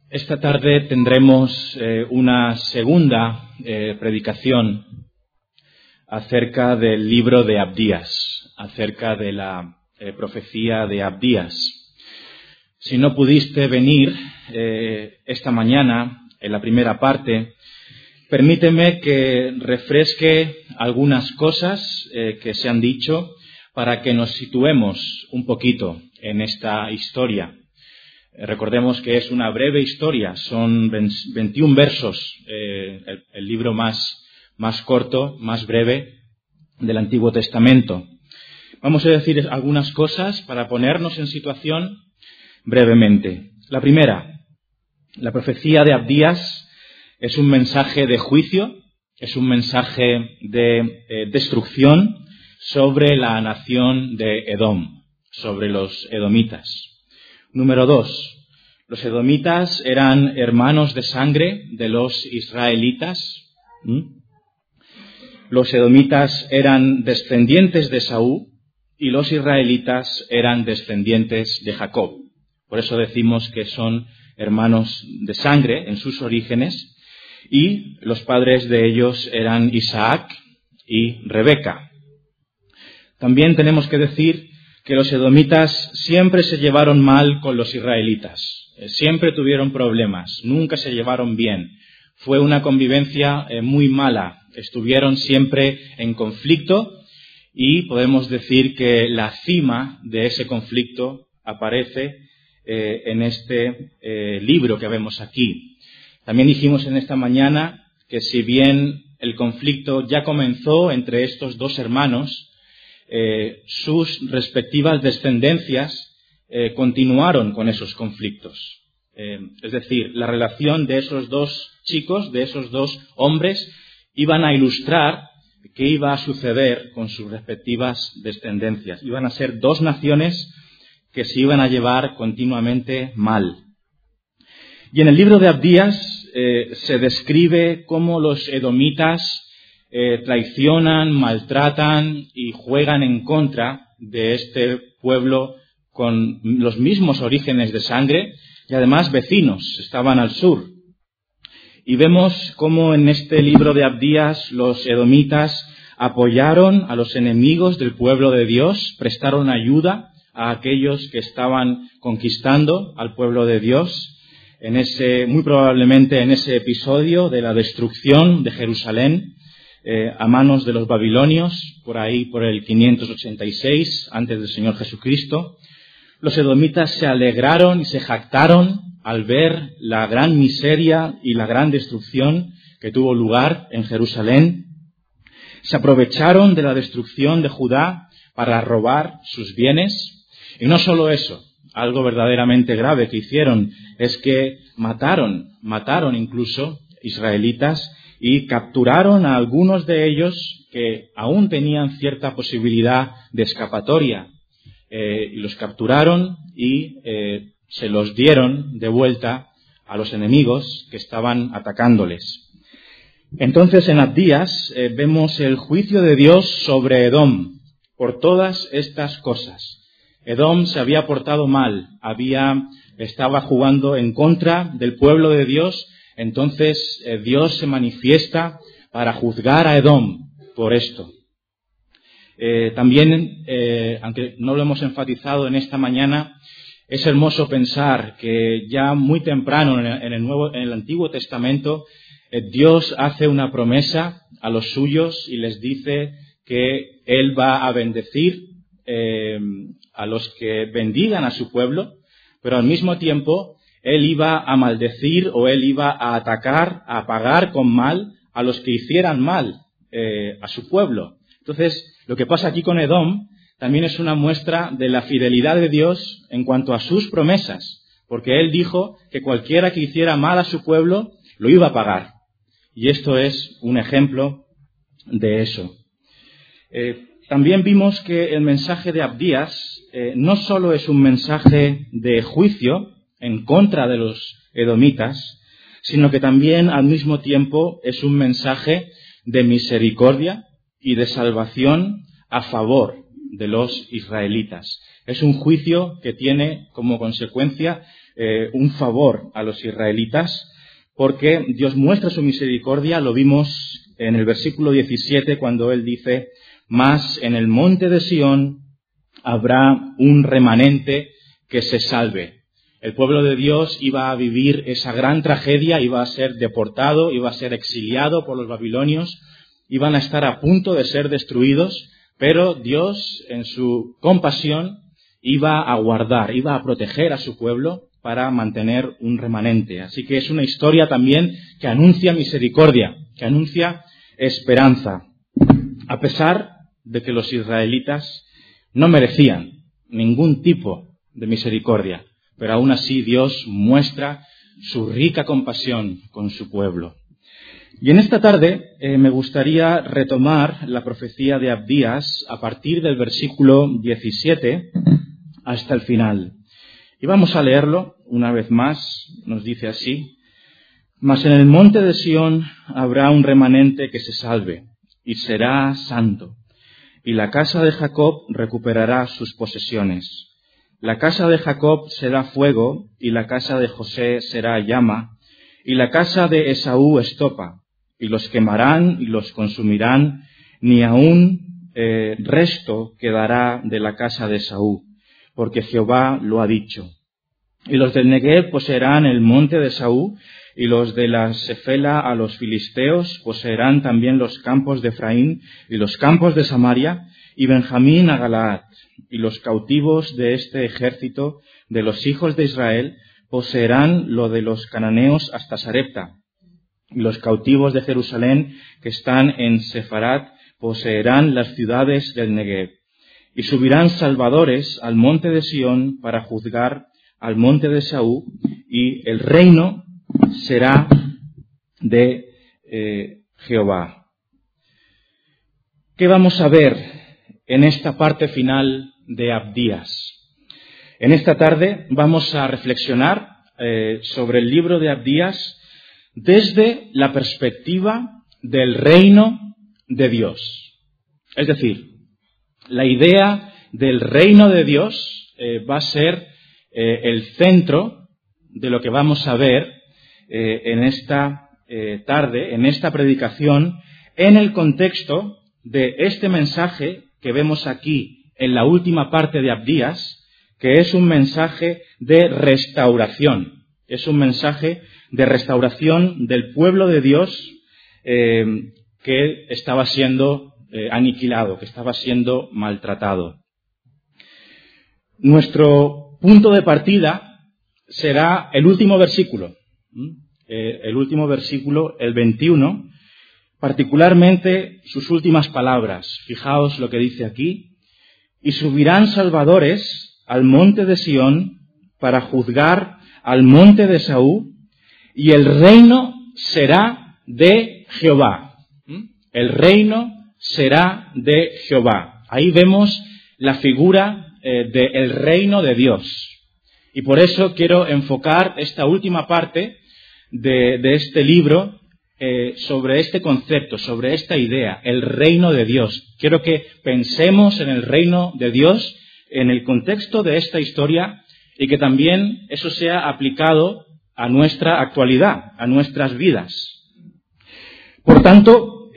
Esta tarde tendremos una segunda predicación acerca del libro de Abdías, acerca de la profecía de Abdías. Si no pudiste venir esta mañana en la primera parte, permíteme que refresque algunas cosas que se han dicho para que nos situemos un poquito en esta historia. Recordemos que es una breve historia, son 21 versos, el libro más corto, más breve del Antiguo Testamento. Vamos a decir algunas cosas para ponernos en situación brevemente. La primera, la profecía de Abdías es un mensaje de juicio, es un mensaje de destrucción sobre la nación de Edom, sobre los edomitas. Número 2. Los edomitas eran hermanos de sangre de los israelitas. Los edomitas eran descendientes de Esaú y los israelitas eran descendientes de Jacob. Por eso decimos que son hermanos de sangre en sus orígenes y los padres de ellos eran Isaac y Rebeca. También tenemos que decir que los edomitas siempre se llevaron mal con los israelitas, siempre tuvieron problemas, nunca se llevaron bien. Fue una convivencia muy mala, estuvieron siempre en conflicto y podemos decir que la cima de ese conflicto aparece en este libro que vemos aquí. También dijimos en esta mañana que si bien el conflicto ya comenzó entre estos dos hermanos, sus respectivas descendencias continuaron con esos conflictos. Es decir, la relación de esos dos chicos, de esos dos hombres, iban a ilustrar qué iba a suceder con sus respectivas descendencias. Iban a ser dos naciones que se iban a llevar continuamente mal. Y en el libro de Abdías se describe cómo los edomitas traicionan, maltratan y juegan en contra de este pueblo con los mismos orígenes de sangre y además vecinos, estaban al sur. Y vemos cómo en este libro de Abdías los edomitas apoyaron a los enemigos del pueblo de Dios, prestaron ayuda a aquellos que estaban conquistando al pueblo de Dios, muy probablemente en ese episodio de la destrucción de Jerusalén, a manos de los babilonios, por ahí por el 586 antes del Señor Jesucristo. Los edomitas se alegraron y se jactaron al ver la gran miseria y la gran destrucción que tuvo lugar en Jerusalén. Se aprovecharon de la destrucción de Judá para robar sus bienes. Y no solo eso, algo verdaderamente grave que hicieron es que mataron incluso israelitas y capturaron a algunos de ellos que aún tenían cierta posibilidad de escapatoria. Y los capturaron y se los dieron de vuelta a los enemigos que estaban atacándoles. Entonces en Abdías vemos el juicio de Dios sobre Edom por todas estas cosas. Edom se había portado mal, estaba jugando en contra del pueblo de Dios. Entonces Dios se manifiesta para juzgar a Edom por esto. También, aunque no lo hemos enfatizado en esta mañana, es hermoso pensar que ya muy temprano en el Antiguo Testamento Dios hace una promesa a los suyos y les dice que Él va a bendecir a los que bendigan a su pueblo, pero al mismo tiempo Él iba a maldecir o Él iba a atacar, a pagar con mal a los que hicieran mal a su pueblo. Entonces, lo que pasa aquí con Edom también es una muestra de la fidelidad de Dios en cuanto a sus promesas, porque Él dijo que cualquiera que hiciera mal a su pueblo lo iba a pagar. Y esto es un ejemplo de eso. También vimos que el mensaje de Abdías no solo es un mensaje de juicio en contra de los edomitas, sino que también al mismo tiempo es un mensaje de misericordia y de salvación a favor de los israelitas. Es un juicio que tiene como consecuencia un favor a los israelitas, porque Dios muestra su misericordia. Lo vimos en el versículo 17 cuando Él dice: «Mas en el monte de Sión habrá un remanente que se salve». El pueblo de Dios iba a vivir esa gran tragedia, iba a ser deportado, iba a ser exiliado por los babilonios, iban a estar a punto de ser destruidos, pero Dios, en su compasión, iba a guardar, iba a proteger a su pueblo para mantener un remanente. Así que es una historia también que anuncia misericordia, que anuncia esperanza, a pesar de que los israelitas no merecían ningún tipo de misericordia, pero aún así Dios muestra su rica compasión con su pueblo. Y en esta tarde me gustaría retomar la profecía de Abdías a partir del versículo 17 hasta el final. Y vamos a leerlo una vez más. Nos dice así: «Mas en el monte de Sión habrá un remanente que se salve, y será santo, y la casa de Jacob recuperará sus posesiones. La casa de Jacob será fuego, y la casa de José será llama, y la casa de Esaú estopa, y los quemarán y los consumirán, ni aun resto quedará de la casa de Esaú, porque Jehová lo ha dicho. Y los del Negev poseerán el monte de Esaú, y los de la Sefela a los filisteos poseerán también los campos de Efraín y los campos de Samaria, y Benjamín a Galaad. Y los cautivos de este ejército de los hijos de Israel poseerán lo de los cananeos hasta Sarepta. Y los cautivos de Jerusalén que están en Sefarat poseerán las ciudades del Negev. Y subirán salvadores al monte de Sión para juzgar al monte de Esaú, y el reino será de Jehová». ¿Qué vamos a ver en esta parte final de Abdías? En esta tarde vamos a reflexionar sobre el libro de Abdías desde la perspectiva del reino de Dios. Es decir, la idea del reino de Dios va a ser el centro de lo que vamos a ver en esta tarde, en esta predicación, en el contexto de este mensaje que vemos aquí en la última parte de Abdías, que es un mensaje de restauración. Es un mensaje de restauración del pueblo de Dios que estaba siendo aniquilado, que estaba siendo maltratado. Nuestro punto de partida será el último versículo, el 21, particularmente sus últimas palabras. Fijaos lo que dice aquí: «Y subirán salvadores al monte de Sión para juzgar al monte de Esaú, y el reino será de Jehová». El reino será de Jehová. Ahí vemos la figura del reino de Dios. Y por eso quiero enfocar esta última parte de este libro sobre este concepto, sobre esta idea, el reino de Dios. Quiero que pensemos en el reino de Dios en el contexto de esta historia, y que también eso sea aplicado a nuestra actualidad, a nuestras vidas. Por tanto,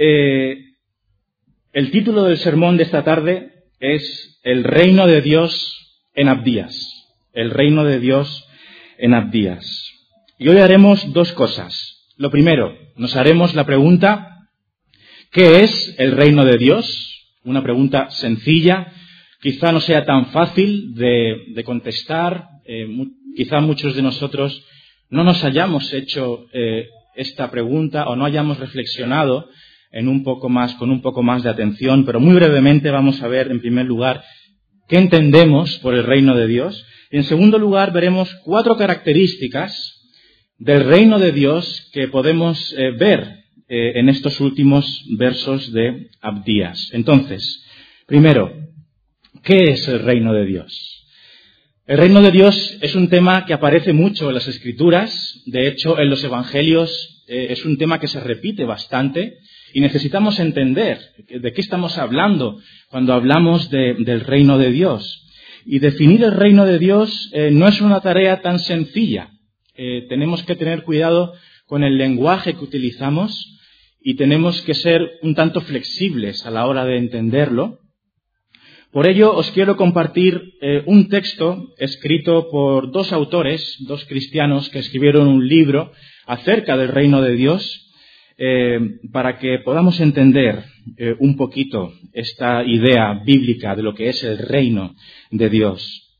el título del sermón de esta tarde es El reino de Dios en Abdías. El reino de Dios en Abdías. Y hoy haremos dos cosas. Lo primero, nos haremos la pregunta: ¿qué es el reino de Dios? Una pregunta sencilla, quizá no sea tan fácil de contestar. Quizá muchos de nosotros no nos hayamos hecho esta pregunta o no hayamos reflexionado con un poco más de atención, pero muy brevemente vamos a ver, en primer lugar, qué entendemos por el reino de Dios. Y en segundo lugar, veremos 4 características del reino de Dios que podemos ver en estos últimos versos de Abdías. Entonces, primero, ¿qué es el reino de Dios? El reino de Dios es un tema que aparece mucho en las Escrituras. De hecho, en los Evangelios es un tema que se repite bastante. Y necesitamos entender de qué estamos hablando cuando hablamos del reino de Dios. Y definir el reino de Dios no es una tarea tan sencilla. Tenemos que tener cuidado con el lenguaje que utilizamos y tenemos que ser un tanto flexibles a la hora de entenderlo. Por ello, os quiero compartir un texto escrito por dos autores, dos cristianos que escribieron un libro acerca del reino de Dios, para que podamos entender un poquito esta idea bíblica de lo que es el reino de Dios.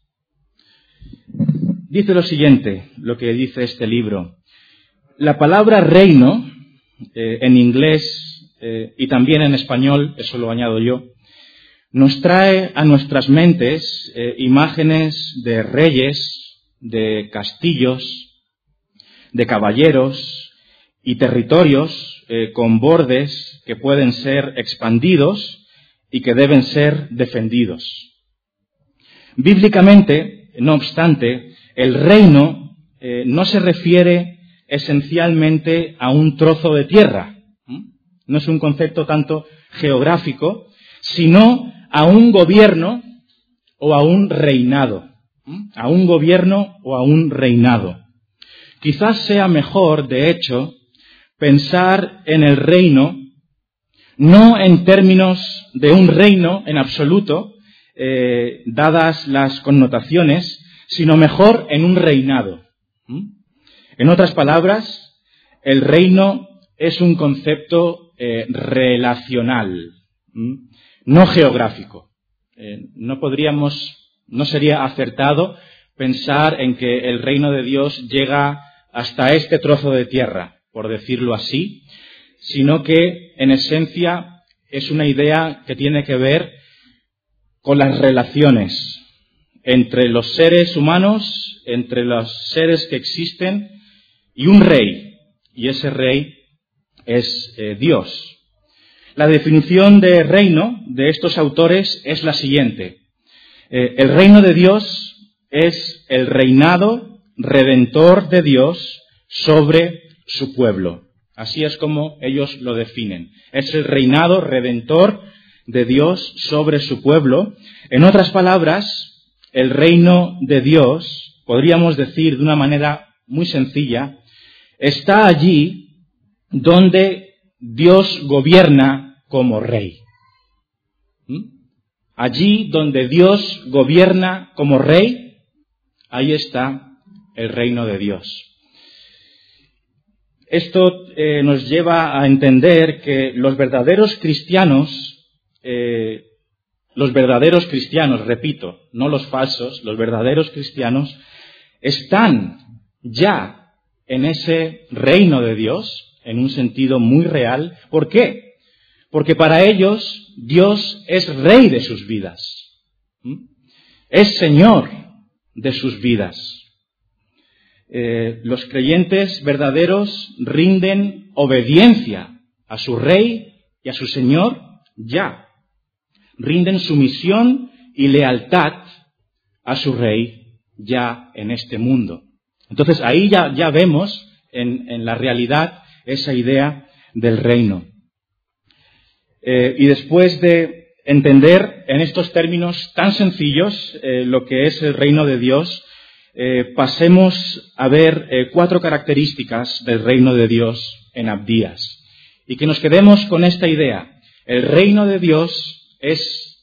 Dice lo siguiente, lo que dice este libro. La palabra reino, en inglés y también en español, eso lo añado yo, nos trae a nuestras mentes imágenes de reyes, de castillos, de caballeros y territorios con bordes que pueden ser expandidos y que deben ser defendidos. Bíblicamente, no obstante, el reino no se refiere esencialmente a un trozo de tierra. No es un concepto tanto geográfico, sino a un gobierno o a un reinado. A un gobierno o a un reinado. Quizás sea mejor, de hecho, pensar en el reino no en términos de un reino en absoluto, dadas las connotaciones, sino mejor en un reinado. En otras palabras, el reino es un concepto relacional, no geográfico. No sería acertado pensar en que el reino de Dios llega hasta este trozo de tierra, por decirlo así, sino que en esencia es una idea que tiene que ver con las relaciones entre los seres humanos, entre los seres que existen y un rey, y ese rey es Dios. La definición de reino de estos autores es la siguiente. El reino de Dios es el reinado redentor de Dios sobre su pueblo. Así es como ellos lo definen. Es el reinado redentor de Dios sobre su pueblo. En otras palabras, el reino de Dios, podríamos decir de una manera muy sencilla, está allí donde Dios gobierna como rey. Allí donde Dios gobierna como rey, ahí está el reino de Dios. Esto nos lleva a entender que los verdaderos cristianos, repito, no los falsos, los verdaderos cristianos, están ya en ese reino de Dios, en un sentido muy real. ¿Por qué? Porque para ellos Dios es rey de sus vidas, es Señor de sus vidas. Los creyentes verdaderos rinden obediencia a su Rey y a su Señor ya. Rinden sumisión y lealtad a su Rey ya en este mundo. Entonces ahí ya vemos en la realidad esa idea del reino. Y después de entender en estos términos tan sencillos lo que es el reino de Dios, pasemos a ver 4 características del reino de Dios en Abdías. Y que nos quedemos con esta idea. El reino de Dios es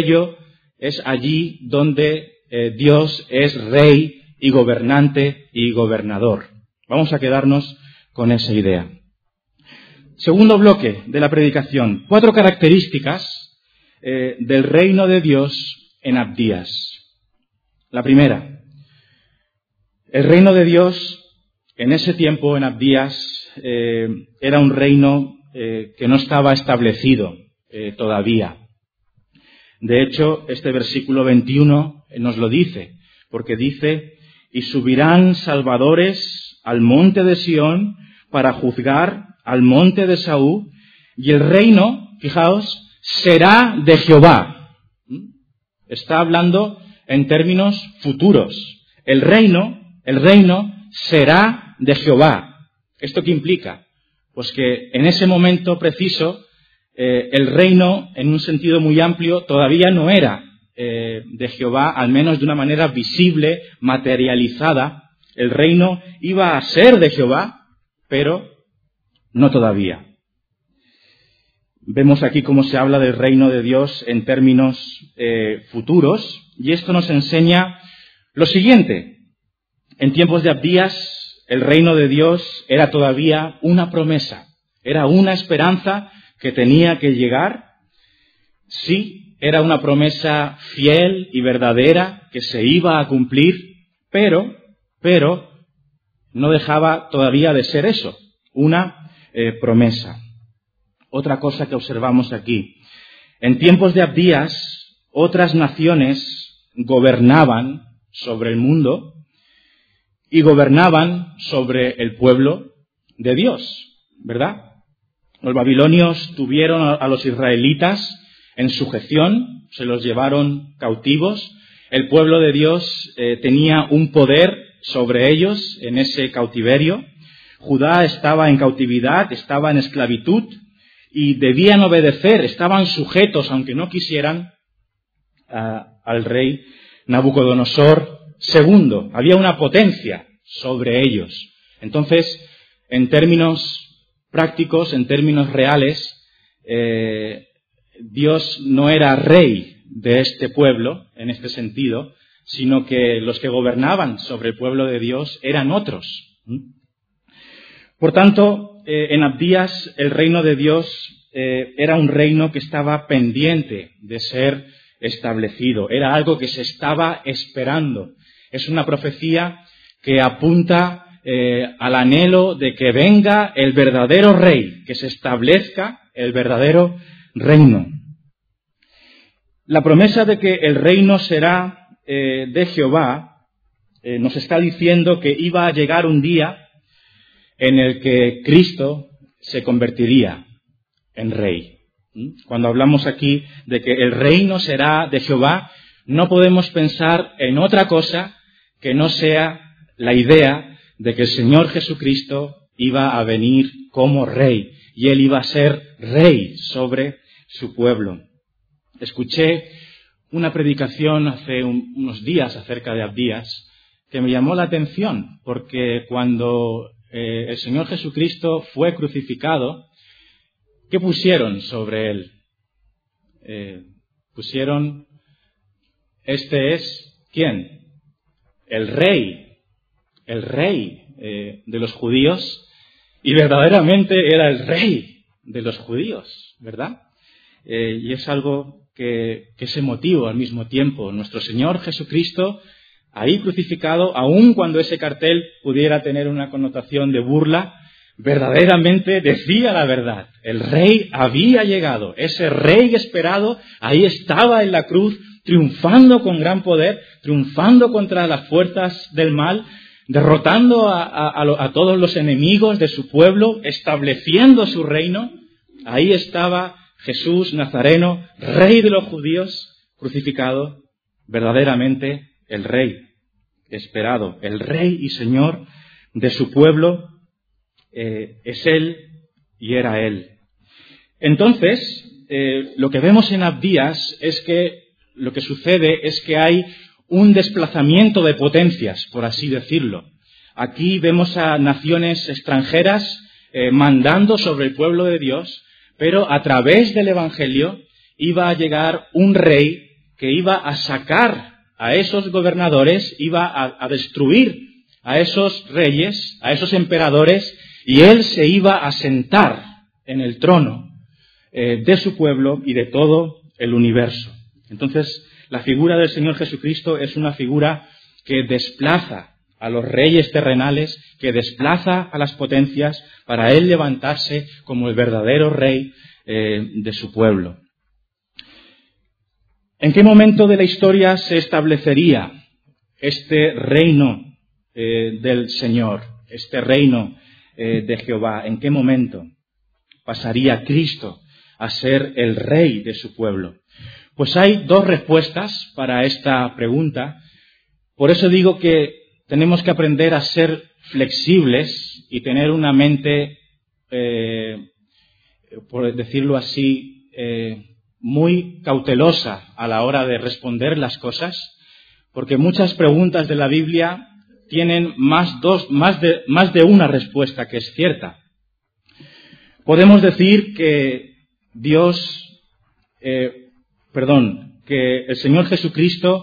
allí donde Dios es rey y gobernante y gobernador. Vamos a quedarnos con esa idea. Segundo bloque de la predicación. 4 características del reino de Dios en Abdías. La primera. El reino de Dios, en ese tiempo, en Abdías, era un reino que no estaba establecido todavía. De hecho, este versículo 21 nos lo dice, porque dice, y subirán salvadores al monte de Sión para juzgar al monte de Saúl, y el reino, fijaos, será de Jehová. Está hablando en términos futuros. El reino será de Jehová. ¿Esto qué implica? Pues que en ese momento preciso, el reino, en un sentido muy amplio, todavía no era de Jehová, al menos de una manera visible, materializada. El reino iba a ser de Jehová, pero no todavía. Vemos aquí cómo se habla del reino de Dios en términos futuros, y esto nos enseña lo siguiente. En tiempos de Abdías, el reino de Dios era todavía una promesa, era una esperanza que tenía que llegar. Sí, era una promesa fiel y verdadera que se iba a cumplir, pero no dejaba todavía de ser eso, una promesa. Otra cosa que observamos aquí. En tiempos de Abdías, otras naciones gobernaban sobre el mundo y gobernaban sobre el pueblo de Dios, ¿verdad? Los babilonios tuvieron a los israelitas en sujeción, se los llevaron cautivos. El pueblo de Dios tenía un poder sobre ellos en ese cautiverio. Judá estaba en cautividad, estaba en esclavitud y debían obedecer, estaban sujetos, aunque no quisieran, al rey Nabucodonosor II. Había una potencia sobre ellos. Entonces, en términos prácticos, en términos reales, Dios no era rey de este pueblo, en este sentido, sino que los que gobernaban sobre el pueblo de Dios eran otros. Por tanto, en Abdías el reino de Dios era un reino que estaba pendiente de ser establecido, era algo que se estaba esperando. Es una profecía que apunta al anhelo de que venga el verdadero rey, que se establezca el verdadero reino. La promesa de que el reino será de Jehová nos está diciendo que iba a llegar un día en el que Cristo se convertiría en rey. Cuando hablamos aquí de que el reino será de Jehová, no podemos pensar en otra cosa que no sea la idea de que el Señor Jesucristo iba a venir como rey y Él iba a ser rey sobre su pueblo. Escuché una predicación hace unos días acerca de Abdías que me llamó la atención, porque cuando el Señor Jesucristo fue crucificado, ¿qué pusieron sobre Él? Pusieron, este es, ¿quién? El rey de los judíos, y verdaderamente era el rey de los judíos, ¿verdad? Y es algo que es emotivo al mismo tiempo. Nuestro Señor Jesucristo, ahí crucificado, aun cuando ese cartel pudiera tener una connotación de burla, verdaderamente decía la verdad. El rey había llegado, ese rey esperado, ahí estaba en la cruz, triunfando con gran poder, triunfando contra las fuerzas del mal, derrotando a todos los enemigos de su pueblo, estableciendo su reino. Ahí estaba Jesús Nazareno, rey de los judíos, crucificado, verdaderamente el rey esperado, el rey y señor de su pueblo. Es Él y era Él. Entonces, lo que vemos en Abdías es que lo que sucede es que hay un desplazamiento de potencias, por así decirlo. Aquí vemos a naciones extranjeras mandando sobre el pueblo de Dios, pero a través del Evangelio iba a llegar un rey que iba a sacar a esos gobernadores, iba a destruir a esos reyes, a esos emperadores, y Él se iba a sentar en el trono de su pueblo y de todo el universo. Entonces, la figura del Señor Jesucristo es una figura que desplaza a los reyes terrenales, que desplaza a las potencias para Él levantarse como el verdadero rey de su pueblo. ¿En qué momento de la historia se establecería este reino del Señor, este reino de Jehová? ¿En qué momento pasaría Cristo a ser el rey de su pueblo? Pues hay dos respuestas para esta pregunta. Por eso digo que tenemos que aprender a ser flexibles y tener una mente, por decirlo así, muy cautelosa a la hora de responder las cosas, porque muchas preguntas de la Biblia tienen más de una respuesta que es cierta. Podemos decir que que el Señor Jesucristo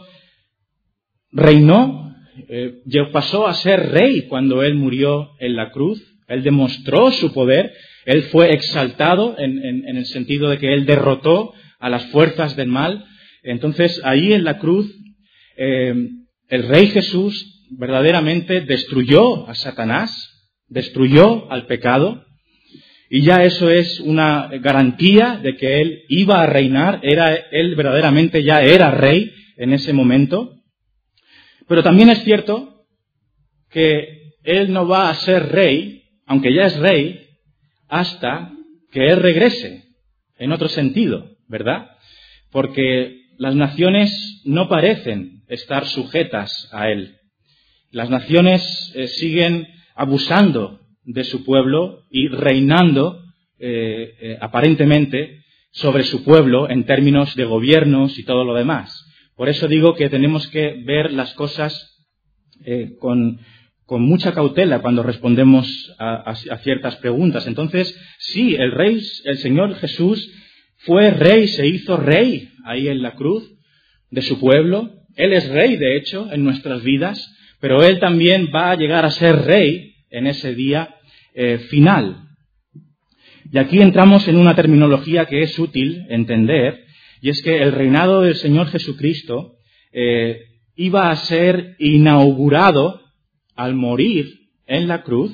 reinó, pasó a ser rey cuando Él murió en la cruz. Él demostró su poder, Él fue exaltado en el sentido de que Él derrotó a las fuerzas del mal. Entonces, ahí en la cruz, el Rey Jesús verdaderamente destruyó a Satanás, destruyó al pecado, y ya eso es una garantía de que Él iba a reinar. Él verdaderamente ya era rey en ese momento. Pero también es cierto que Él no va a ser rey, aunque ya es rey, hasta que Él regrese, en otro sentido, ¿verdad? Porque las naciones no parecen estar sujetas a Él. Las naciones siguen abusando de su pueblo y reinando aparentemente sobre su pueblo en términos de gobiernos y todo lo demás. Por eso digo que tenemos que ver las cosas con mucha cautela cuando respondemos a ciertas preguntas. Entonces, sí, el Señor Jesús fue rey, se hizo rey ahí en la cruz de su pueblo. Él es rey, de hecho, en nuestras vidas, pero Él también va a llegar a ser rey en ese día final. Y aquí entramos en una terminología que es útil entender, y es que el reinado del Señor Jesucristo iba a ser inaugurado al morir en la cruz,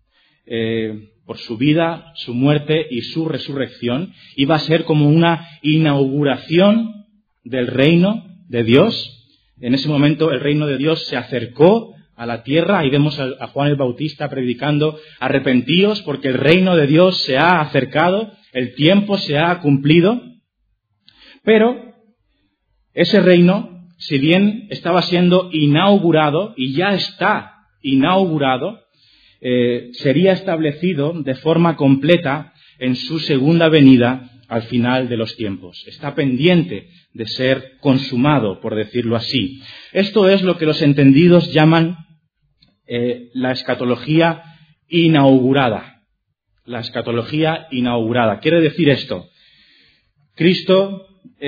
por su vida, su muerte y su resurrección. Iba a ser como una inauguración del reino de Dios. En ese momento el reino de Dios se acercó a la tierra. Ahí vemos a Juan el Bautista predicando: arrepentíos porque el reino de Dios se ha acercado, el tiempo se ha cumplido. Pero ese reino, si bien estaba siendo inaugurado y ya está inaugurado, sería establecido de forma completa en su segunda venida al final de los tiempos. Está pendiente de ser consumado, por decirlo así. Esto es lo que los entendidos llaman la escatología inaugurada. La escatología inaugurada. Quiere decir esto: Cristo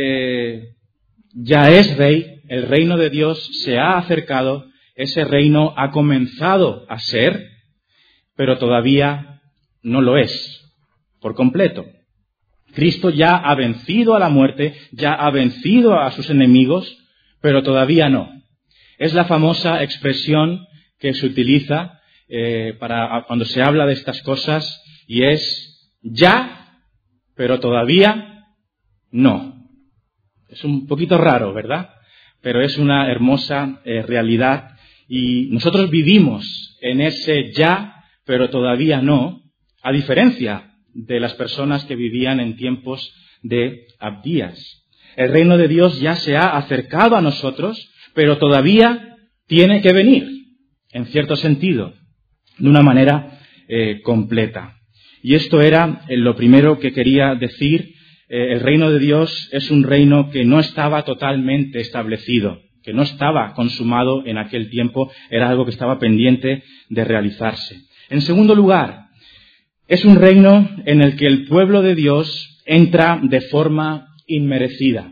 ya es rey, el reino de Dios se ha acercado, ese reino ha comenzado a ser, pero todavía no lo es por completo. Cristo ya ha vencido a la muerte, ya ha vencido a sus enemigos, pero todavía no. Es la famosa expresión que se utiliza cuando se habla de estas cosas, y es ya, pero todavía no. Es un poquito raro, ¿verdad? Pero es una hermosa realidad, y nosotros vivimos en ese ya, pero todavía no, a diferencia de las personas que vivían en tiempos de Abdías. El reino de Dios ya se ha acercado a nosotros, pero todavía tiene que venir, en cierto sentido, de una manera completa. Y esto era lo primero que quería decir. El reino de Dios es un reino que no estaba totalmente establecido, que no estaba consumado en aquel tiempo, era algo que estaba pendiente de realizarse. En segundo lugar, es un reino en el que el pueblo de Dios entra de forma inmerecida.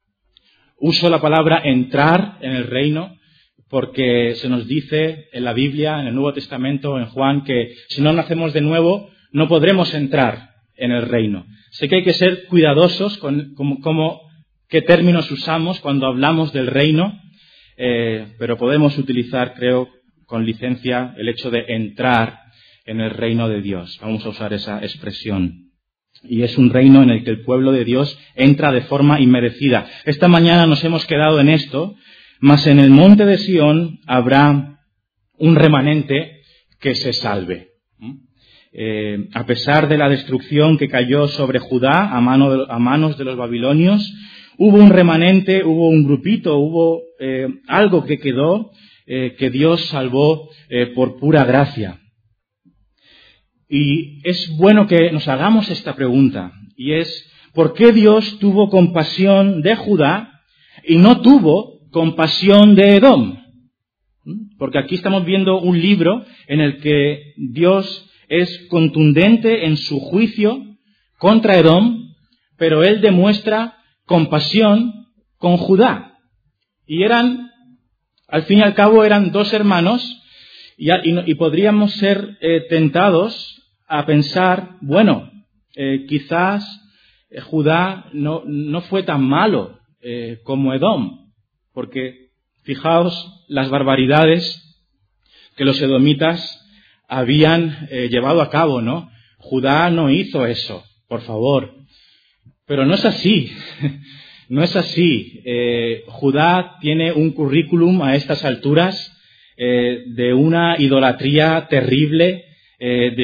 Uso la palabra entrar en el reino porque se nos dice en la Biblia, en el Nuevo Testamento, en Juan, que si no nacemos de nuevo no podremos entrar en el reino. Sé que hay que ser cuidadosos con qué términos usamos cuando hablamos del reino, pero podemos utilizar, creo, con licencia el hecho de entrar en el reino de Dios. Vamos a usar esa expresión. Y es un reino en el que el pueblo de Dios entra de forma inmerecida. Esta mañana nos hemos quedado en esto, mas en el monte de Sión habrá un remanente que se salve. A pesar de la destrucción que cayó sobre Judá a manos de los babilonios, hubo un remanente, hubo un grupito, hubo algo que quedó, que Dios salvó por pura gracia. Y es bueno que nos hagamos esta pregunta, y es: ¿por qué Dios tuvo compasión de Judá y no tuvo compasión de Edom? Porque aquí estamos viendo un libro en el que Dios es contundente en su juicio contra Edom, pero Él demuestra compasión con Judá. Y al fin y al cabo, eran dos hermanos y podríamos ser tentados a pensar, bueno, quizás Judá no fue tan malo como Edom, porque fijaos las barbaridades que los edomitas habían llevado a cabo, ¿no? Judá no hizo eso, por favor. Pero no es así, no es así. Judá tiene un currículum a estas alturas de una idolatría terrible, de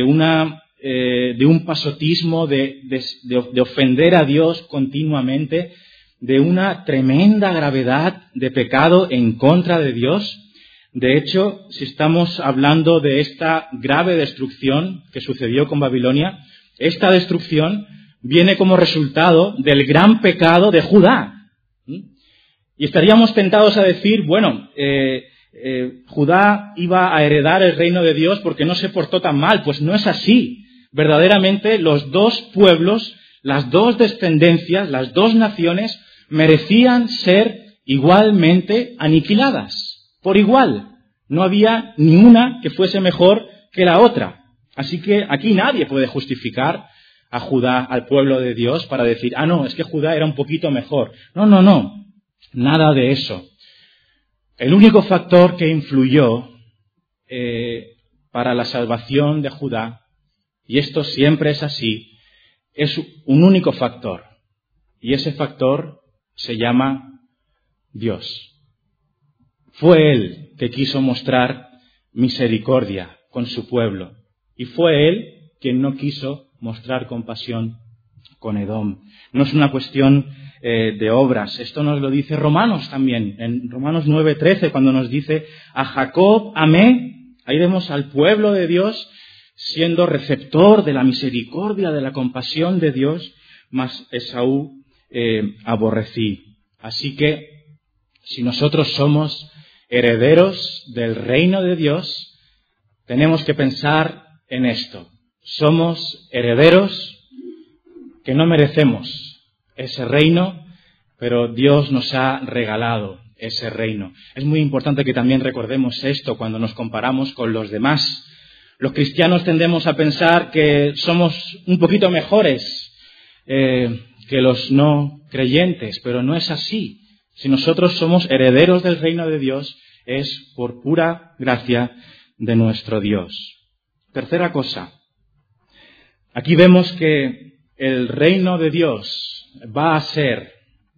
un pasotismo, de ofender a Dios continuamente, de una tremenda gravedad de pecado en contra de Dios. De hecho, si estamos hablando de esta grave destrucción que sucedió con Babilonia, esta destrucción viene como resultado del gran pecado de Judá. Y estaríamos tentados a decir, bueno, Judá iba a heredar el reino de Dios porque no se portó tan mal. Pues no es así. Verdaderamente los dos pueblos, las dos descendencias, las dos naciones merecían ser igualmente aniquiladas. Por igual. No había ni una que fuese mejor que la otra. Así que aquí nadie puede justificar a Judá, al pueblo de Dios, para decir, no, es que Judá era un poquito mejor. No. Nada de eso. El único factor que influyó para la salvación de Judá, y esto siempre es así, es un único factor. Y ese factor se llama Dios. Fue Él que quiso mostrar misericordia con su pueblo. Y fue Él quien no quiso mostrar compasión con Edom. No es una cuestión de obras. Esto nos lo dice Romanos también. En Romanos 9:13, cuando nos dice, a Jacob amé, ahí vemos al pueblo de Dios siendo receptor de la misericordia, de la compasión de Dios, mas Esaú aborrecí. Así que, si nosotros somos herederos del reino de Dios, tenemos que pensar en esto. Somos herederos que no merecemos ese reino, pero Dios nos ha regalado ese reino. Es muy importante que también recordemos esto cuando nos comparamos con los demás. Los cristianos tendemos a pensar que somos un poquito mejores que los no creyentes, pero no es así. Si nosotros somos herederos del reino de Dios, es por pura gracia de nuestro Dios. Tercera cosa. Aquí vemos que el reino de Dios va a ser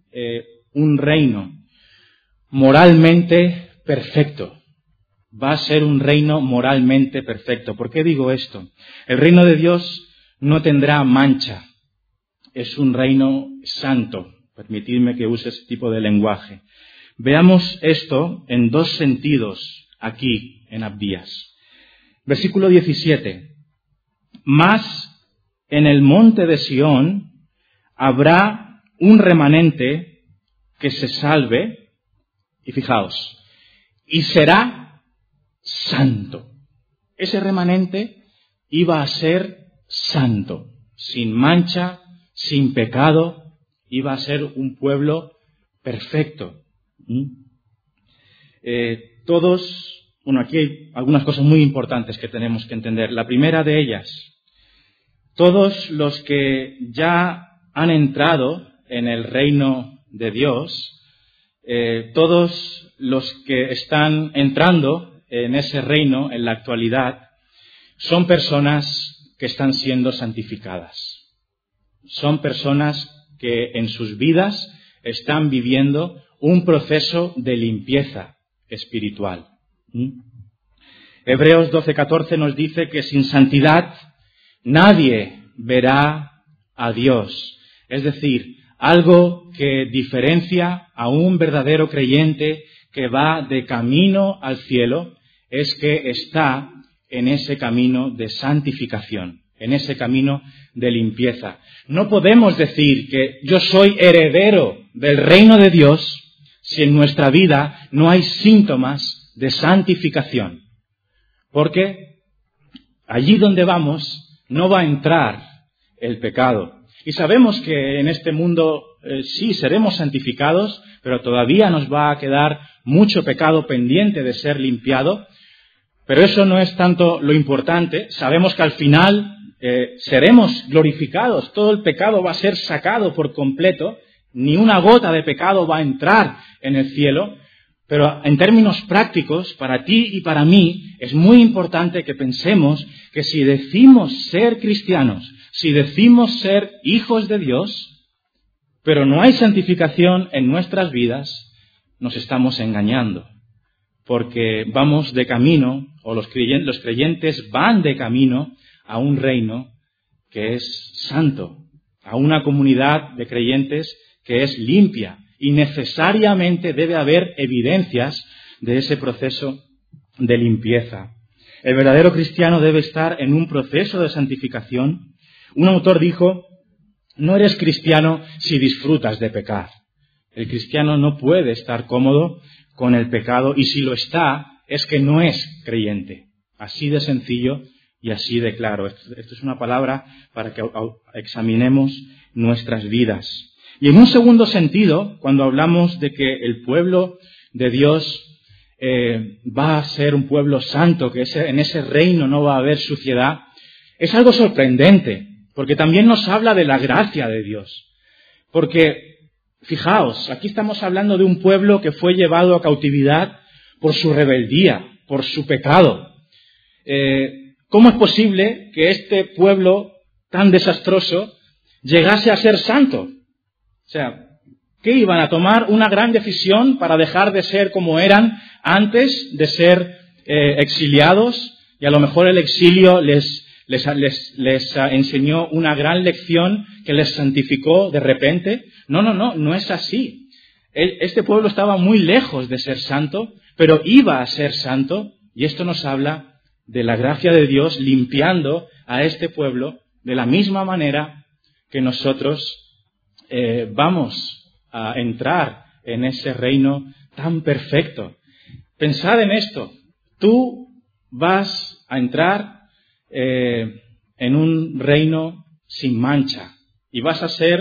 un reino moralmente perfecto. Va a ser un reino moralmente perfecto. ¿Por qué digo esto? El reino de Dios no tendrá mancha. Es un reino santo. Permitidme que use ese tipo de lenguaje. Veamos esto en dos sentidos aquí en Abdías. Versículo 17. Mas en el monte de Sión habrá un remanente que se salve, y fijaos, y será santo. Ese remanente iba a ser santo, sin mancha, sin pecado, iba a ser un pueblo perfecto. Aquí hay algunas cosas muy importantes que tenemos que entender. La primera de ellas, todos los que ya han entrado en el reino de Dios, todos los que están entrando en ese reino en la actualidad, son personas que están siendo santificadas. Son personas que en sus vidas están viviendo un proceso de limpieza espiritual. Hebreos 12:14 nos dice que sin santidad nadie verá a Dios. Es decir, algo que diferencia a un verdadero creyente que va de camino al cielo es que está en ese camino de santificación. en ese camino de limpieza. No podemos decir que yo soy heredero del reino de Dios si en nuestra vida no hay síntomas de santificación. Porque allí donde vamos no va a entrar el pecado. Y sabemos que en este mundo sí seremos santificados, pero todavía nos va a quedar mucho pecado pendiente de ser limpiado. Pero eso no es tanto lo importante. Sabemos que al final seremos glorificados. Todo el pecado va a ser sacado por completo. Ni una gota de pecado va a entrar en el cielo. Pero en términos prácticos, para ti y para mí, es muy importante que pensemos que si decimos ser cristianos, si decimos ser hijos de Dios, pero no hay santificación en nuestras vidas, nos estamos engañando. Porque vamos de camino, o los creyentes van de camino a un reino que es santo, a una comunidad de creyentes que es limpia. Y necesariamente debe haber evidencias de ese proceso de limpieza. El verdadero cristiano debe estar en un proceso de santificación. Un autor dijo, no eres cristiano si disfrutas de pecar. El cristiano no puede estar cómodo con el pecado y si lo está, es que no es creyente. Así de sencillo y así de claro. Esto es una palabra para que examinemos nuestras vidas. Y en un segundo sentido, cuando hablamos de que el pueblo de Dios va a ser un pueblo santo, que en ese reino no va a haber suciedad, es algo sorprendente, porque también nos habla de la gracia de Dios. Porque, fijaos, aquí estamos hablando de un pueblo que fue llevado a cautividad por su rebeldía, por su pecado. ¿Cómo es posible que este pueblo tan desastroso llegase a ser santo? O sea, ¿qué iban a tomar? Una gran decisión para dejar de ser como eran antes de ser exiliados, y a lo mejor el exilio les enseñó una gran lección que les santificó de repente. No es así. Este pueblo estaba muy lejos de ser santo, pero iba a ser santo, y esto nos habla de la gracia de Dios limpiando a este pueblo de la misma manera que nosotros vamos a entrar en ese reino tan perfecto. Pensad en esto. Tú vas a entrar en un reino sin mancha y vas a ser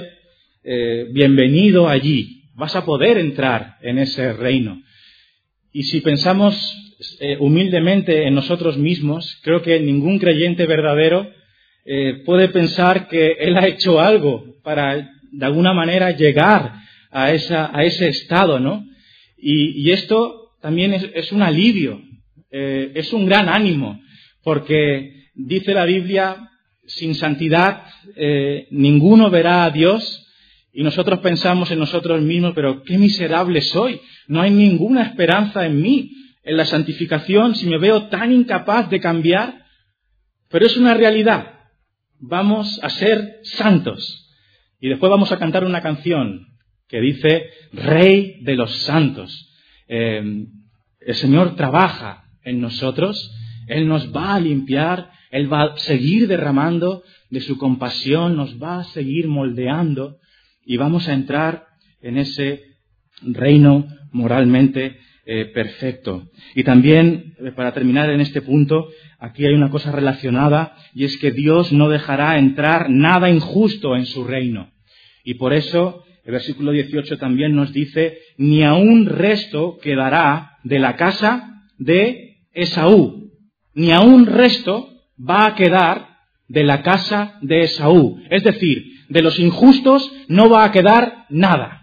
bienvenido allí. Vas a poder entrar en ese reino. Y si pensamos humildemente en nosotros mismos, creo que ningún creyente verdadero puede pensar que él ha hecho algo para de alguna manera llegar a ese estado, ¿no? Y esto también es un alivio, es un gran ánimo, porque dice la Biblia, sin santidad ninguno verá a Dios, y nosotros pensamos en nosotros mismos, pero qué miserable soy, no hay ninguna esperanza en mí, en la santificación, si me veo tan incapaz de cambiar, pero es una realidad, vamos a ser santos. Y después vamos a cantar una canción que dice, Rey de los santos. El Señor trabaja en nosotros, Él nos va a limpiar, Él va a seguir derramando de su compasión, nos va a seguir moldeando y vamos a entrar en ese reino moralmente perfecto. Y también, para terminar en este punto, aquí hay una cosa relacionada y es que Dios no dejará entrar nada injusto en su reino. Y por eso el versículo 18 también nos dice, ni aun resto quedará de la casa de Esaú. Ni aun resto va a quedar de la casa de Esaú. Es decir, de los injustos no va a quedar nada.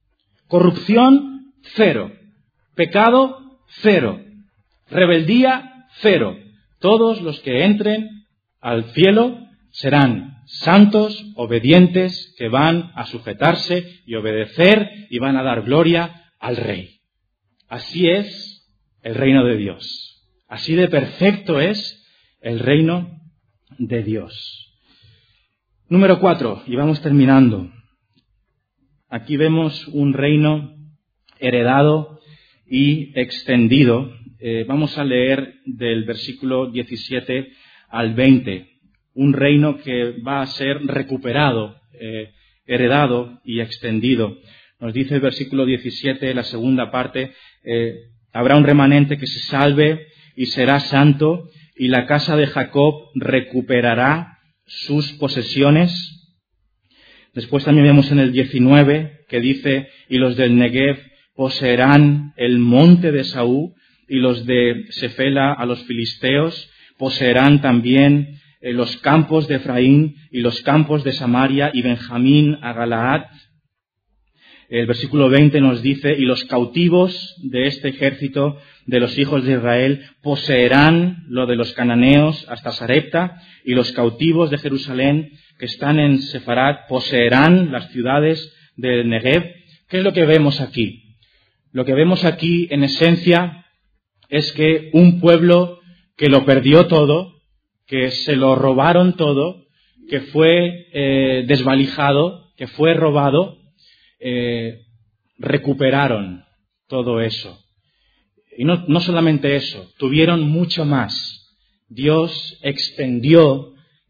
Corrupción, cero. Pecado, cero. Rebeldía, cero. Todos los que entren al cielo serán santos, obedientes, que van a sujetarse y obedecer y van a dar gloria al Rey. Así es el reino de Dios. Así de perfecto es el reino de Dios. Número 4, y vamos terminando. Aquí vemos un reino heredado y extendido. Vamos a leer del versículo 17 al 20. un reino que va a ser recuperado, heredado y extendido. Nos dice el versículo 17, la segunda parte, habrá un remanente que se salve y será santo, y la casa de Jacob recuperará sus posesiones. Después también vemos en el 19 que dice, y los del Negev poseerán el monte de Esaú, y los de Sefela a los filisteos poseerán también los campos de Efraín y los campos de Samaria, y Benjamín a Galaad. El versículo 20 nos dice, y los cautivos de este ejército de los hijos de Israel poseerán lo de los cananeos hasta Sarepta, y los cautivos de Jerusalén que están en Sefarat poseerán las ciudades del Negev. ¿Qué es lo que vemos aquí? Lo que vemos aquí, en esencia, es que un pueblo que lo perdió todo, que se lo robaron todo, que fue desvalijado, que fue robado, recuperaron todo eso. Y no solamente eso, tuvieron mucho más. Dios extendió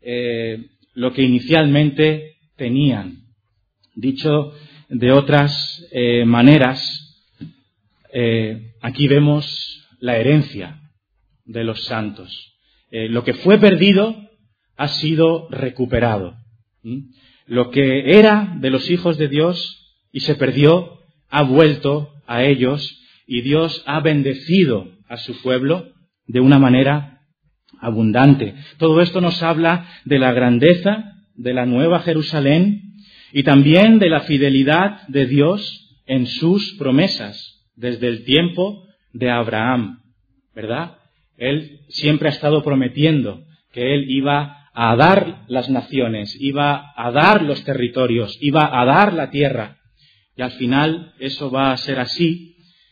lo que inicialmente tenían. Dicho de otras maneras, aquí vemos la herencia de los santos. Lo que fue perdido ha sido recuperado. Lo que era de los hijos de Dios y se perdió, ha vuelto a ellos, y Dios ha bendecido a su pueblo de una manera abundante. Todo esto nos habla de la grandeza de la Nueva Jerusalén y también de la fidelidad de Dios en sus promesas desde el tiempo de Abraham, ¿verdad? Él siempre ha estado prometiendo que Él iba a dar las naciones, iba a dar los territorios, iba a dar la tierra. Y al final eso va a ser así.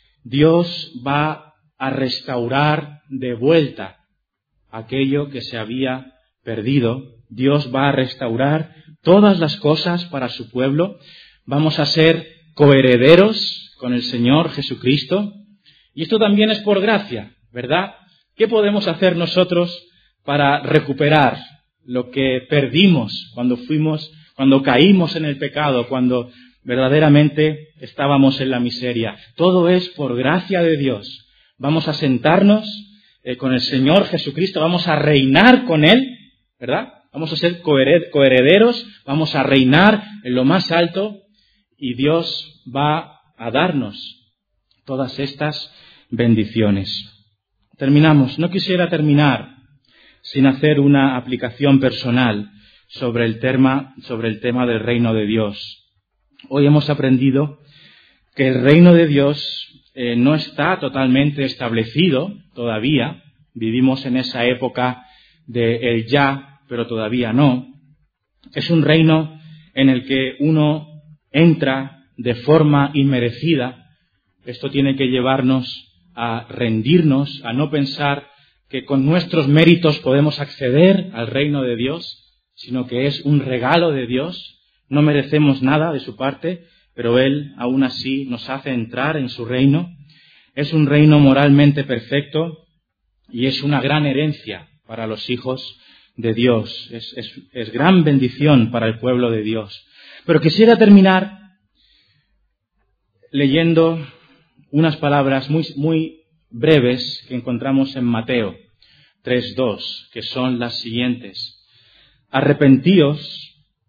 Dios va a restaurar de vuelta aquello que se había perdido. Dios va a restaurar todas las cosas para su pueblo. Vamos a ser coherederos con el Señor Jesucristo. Y esto también es por gracia, ¿verdad? ¿Qué podemos hacer nosotros para recuperar lo que perdimos cuando caímos en el pecado, cuando verdaderamente estábamos en la miseria? Todo es por gracia de Dios. Vamos a sentarnos con el Señor Jesucristo, vamos a reinar con Él, ¿verdad? Vamos a ser coherederos, vamos a reinar en lo más alto, y Dios va a darnos todas estas bendiciones. Terminamos. No quisiera terminar sin hacer una aplicación personal sobre el tema del reino de Dios. Hoy hemos aprendido que el reino de Dios no está totalmente establecido todavía. Vivimos en esa época de el ya, pero todavía no. Es un reino en el que uno entra de forma inmerecida. Esto tiene que llevarnos a rendirnos, a no pensar que con nuestros méritos podemos acceder al reino de Dios, sino que es un regalo de Dios. No merecemos nada de su parte, pero Él aún así nos hace entrar en su reino. Es un reino moralmente perfecto y es una gran herencia para los hijos de Dios. Es gran bendición para el pueblo de Dios. Pero quisiera terminar leyendo unas palabras muy breves que encontramos en Mateo 3:2, que son las siguientes. Arrepentíos,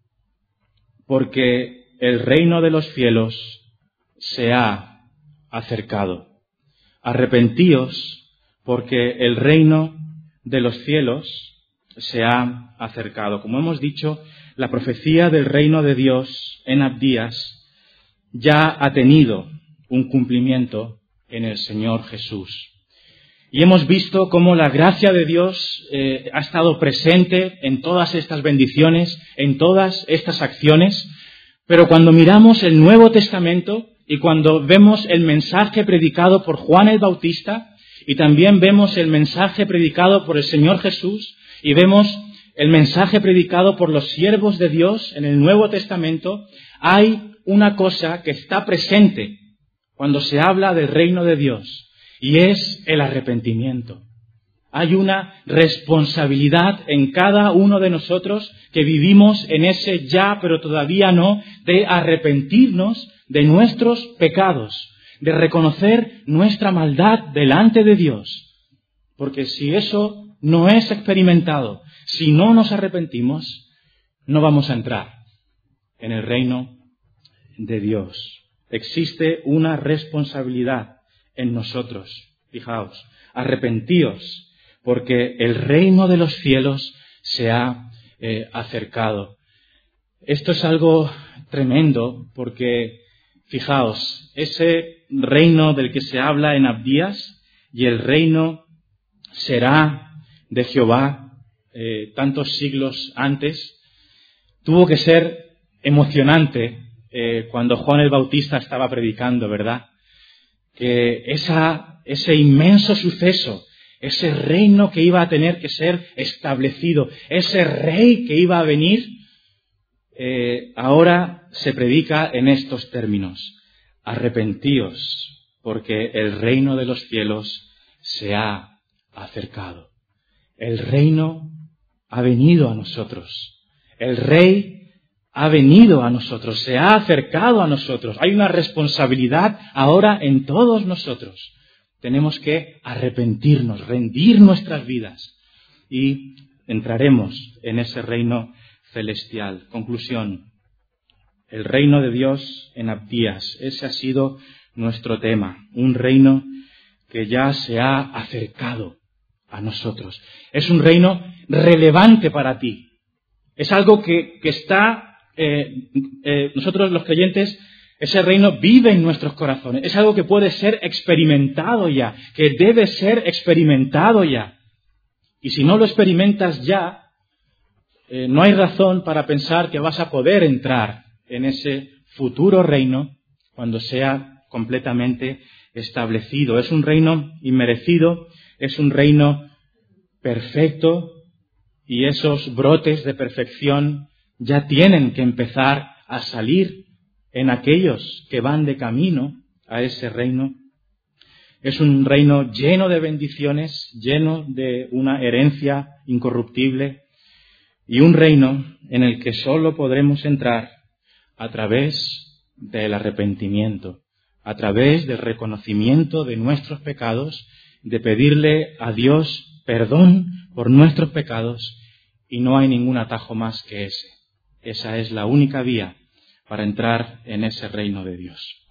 porque el reino de los cielos se ha acercado. Arrepentíos, porque el reino de los cielos se ha acercado. Como hemos dicho, la profecía del reino de Dios en Abdías ya ha tenido un cumplimiento en el Señor Jesús. Y hemos visto cómo la gracia de Dios ha estado presente en todas estas bendiciones, en todas estas acciones. Pero cuando miramos el Nuevo Testamento y cuando vemos el mensaje predicado por Juan el Bautista, y también vemos el mensaje predicado por el Señor Jesús, y vemos el mensaje predicado por los siervos de Dios en el Nuevo Testamento, hay una cosa que está presente cuando se habla del reino de Dios, y es el arrepentimiento. Hay una responsabilidad en cada uno de nosotros que vivimos en ese ya, pero todavía no, de arrepentirnos de nuestros pecados, de reconocer nuestra maldad delante de Dios. Porque si eso no es experimentado, si no nos arrepentimos, no vamos a entrar en el reino de Dios. Existe una responsabilidad en nosotros. Fijaos, arrepentíos, porque el reino de los cielos se ha acercado. Esto es algo tremendo, porque, fijaos, ese reino del que se habla en Abdías y el reino será de Jehová tantos siglos antes, tuvo que ser emocionante cuando Juan el Bautista estaba predicando, ¿verdad? Que ese inmenso suceso, ese reino que iba a tener que ser establecido, ese rey que iba a venir, ahora se predica en estos términos: arrepentíos, porque el reino de los cielos se ha acercado. El reino ha venido a nosotros. El rey ha venido a nosotros, se ha acercado a nosotros. Hay una responsabilidad ahora en todos nosotros. Tenemos que arrepentirnos, rendir nuestras vidas y entraremos en ese reino celestial. Conclusión: el reino de Dios en Abdías. Ese ha sido nuestro tema. Un reino que ya se ha acercado a nosotros. Es un reino relevante para ti. Es algo que está... nosotros los creyentes, ese reino vive en nuestros corazones. Es algo que puede ser experimentado ya, que debe ser experimentado ya. Y si no lo experimentas ya, no hay razón para pensar que vas a poder entrar en ese futuro reino cuando sea completamente establecido. Es un reino inmerecido, es un reino perfecto, y esos brotes de perfección ya tienen que empezar a salir en aquellos que van de camino a ese reino. Es un reino lleno de bendiciones, lleno de una herencia incorruptible, y un reino en el que solo podremos entrar a través del arrepentimiento, a través del reconocimiento de nuestros pecados, de pedirle a Dios perdón por nuestros pecados, y no hay ningún atajo más que ese. Esa es la única vía para entrar en ese reino de Dios.